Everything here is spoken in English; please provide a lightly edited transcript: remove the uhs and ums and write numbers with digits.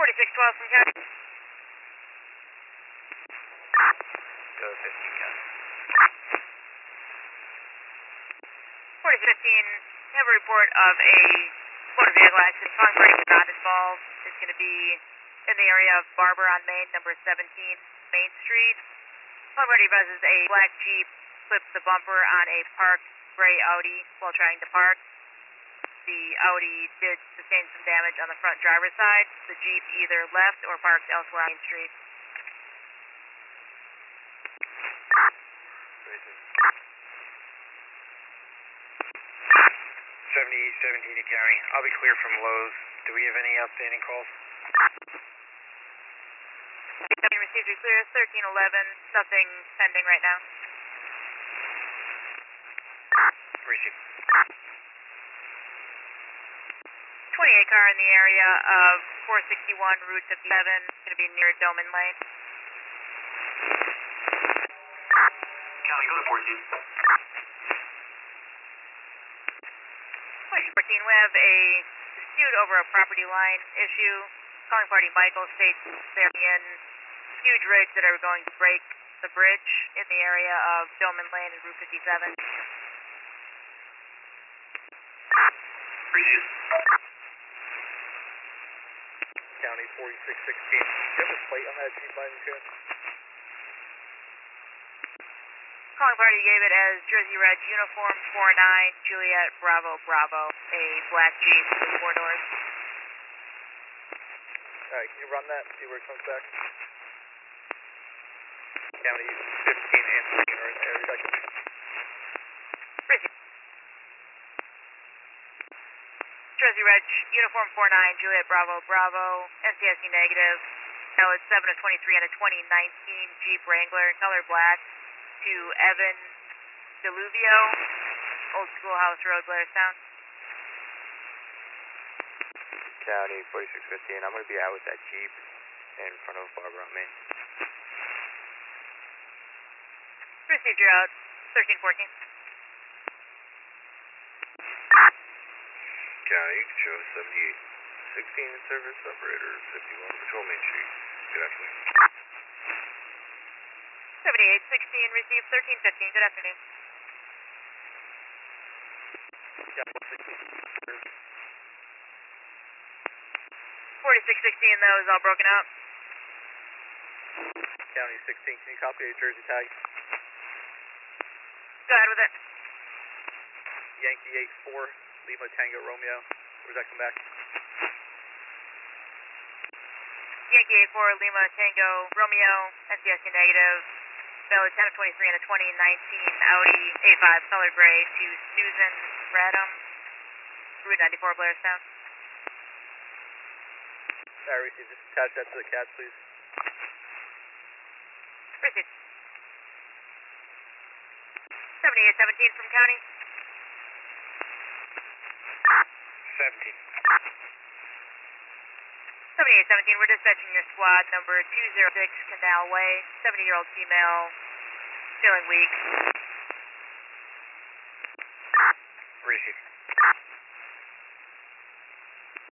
4612 from County. Go 15 County. 4015, have a report of a motor vehicle accident. Calling party was not involved. It's going to be in the area of Barber on Main, number 17 Main Street. Calling party advises a black Jeep clipped the bumper on a parked gray Audi while trying to park. The Audi did sustain some damage on the front driver's side. The Jeep either left or parked elsewhere on Main Street. 7817 to County. I'll be clear from Lowe's. Do we have any outstanding calls? Received your clear, 1311. Nothing pending right now. Received. 28 car in the area of 461 Route 57. Going to be near Doman Lane. County, go to 14. 14, we have a dispute over a property line issue. Calling party Michael states they're in huge rigs that are going to break the bridge in the area of Doman Lane and Route 57. Received. County 4616. Do you have a plate on that Jeep by any chance? Calling party gave it as Jersey Red Uniform 49 Juliet Bravo Bravo, a black Jeep with 4 doors. Alright, can you run that and see where it comes back? County 15 and 16 are in the area. Received. Jersey Red Uniform 49 Juliet Bravo Bravo, NCSC negative. Valid 7 of 23 on a 2019 Jeep Wrangler, color black, to Evan Deluvio, Old Schoolhouse Road, Blairstown. County 4615. I'm going to be out with that Jeep in front of Barber on Main. Received, you're out. 1314. County, you can show 7816 in service, operator 51 Patrol Main Street. Good afternoon. 7816, received 1315. Good afternoon. 4616, that was all broken out. County 16, can you copy a Jersey tag? Go ahead with it. Yankee 84, Lima Tango Romeo. Where does that come back? Yankee 84, Lima Tango Romeo, NCSC negative. Valid 10 of 23 and a 2019 Audi A5 color gray to Susan Radham, Route 94, Blairstown. Alright, receive. Just attach that to the CAD, please. Received. 7817 from County. 17. 7817, we're dispatching your squad number 206 Canal Way, 70-year-old female, feeling weak. Received.